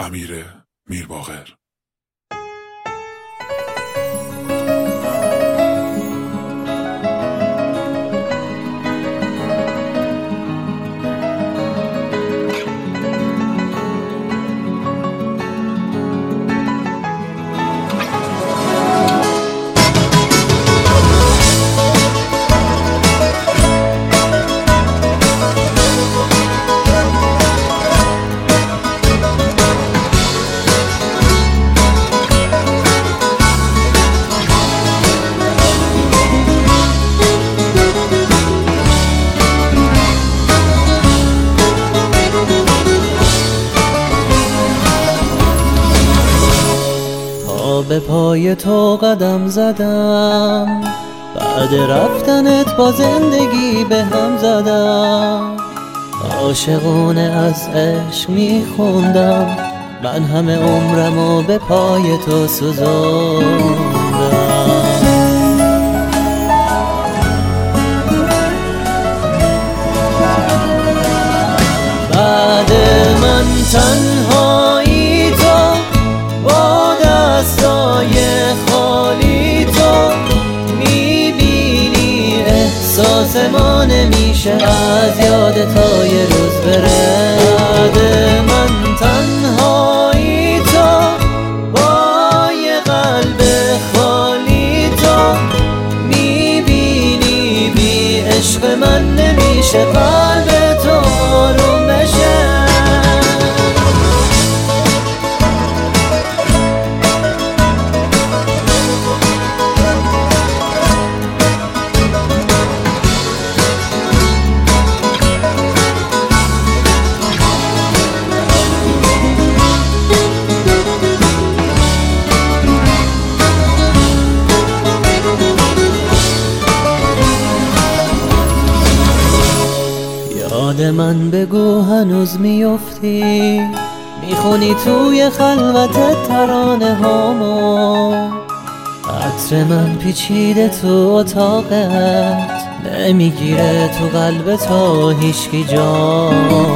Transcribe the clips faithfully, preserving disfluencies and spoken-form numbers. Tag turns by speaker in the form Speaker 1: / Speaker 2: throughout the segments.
Speaker 1: امیر میرباقر.
Speaker 2: به پای تو قدم زدم، بعد رفتنت با زندگی به هم زدم. عاشقونه از عشق میخوندم، من همه عمرمو به پای تو سوزوندم. بعد من تنهایی تو با دستای خالی تو میبینی، احساس ما نمیشه از یاد تا یه روز بره. بعد من تنهایی تو با یه قلب خالی تو میبینی، بی عشق من نمیشه قلب تو آروم بشه. یاد من بگو هنوز میفتی، میخونی توی خلوت ترانه هامو. عطر من پیچیده تو اتاقت، نمیگیره تو قلب تو هیچکی جامو.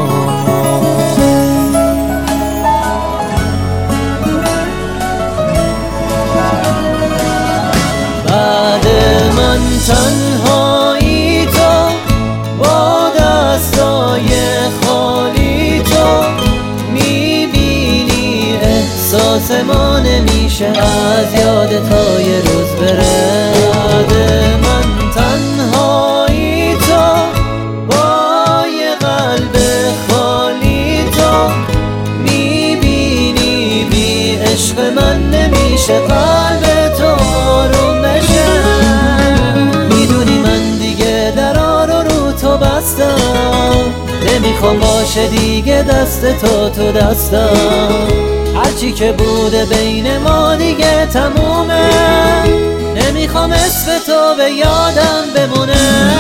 Speaker 2: بعد من تنهایی تو با دستای خالی تو میبینی، احساس ما نمیشه از یاد تا یه روز بره. بعد من تنهایی تو با یه قلب خالی تو میبینی، بی عشق من نمیشه قلب تو آروم بشه. میدونی من دیگه درا رو رو تو بستم، نمیخوام باشه دیگه دست تو تو دستم. هرچی که بوده بین ما دیگه تمومه، نمیخوام اسم تو به یادم بمونه.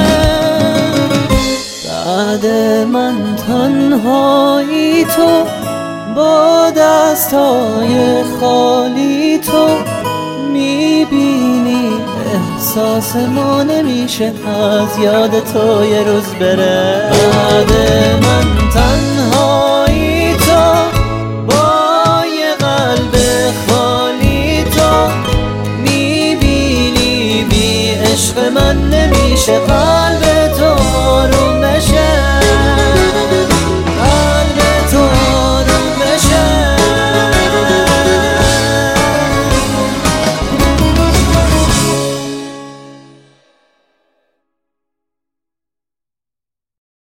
Speaker 2: بعد من تنهایی تو با دستای خالی تو میبینی، احساس ما نمیشه از یاد تو یه روز بره. بعد من تنهایی تو با یه قلب خالی تو میبینی، بی عشق من نمیشه.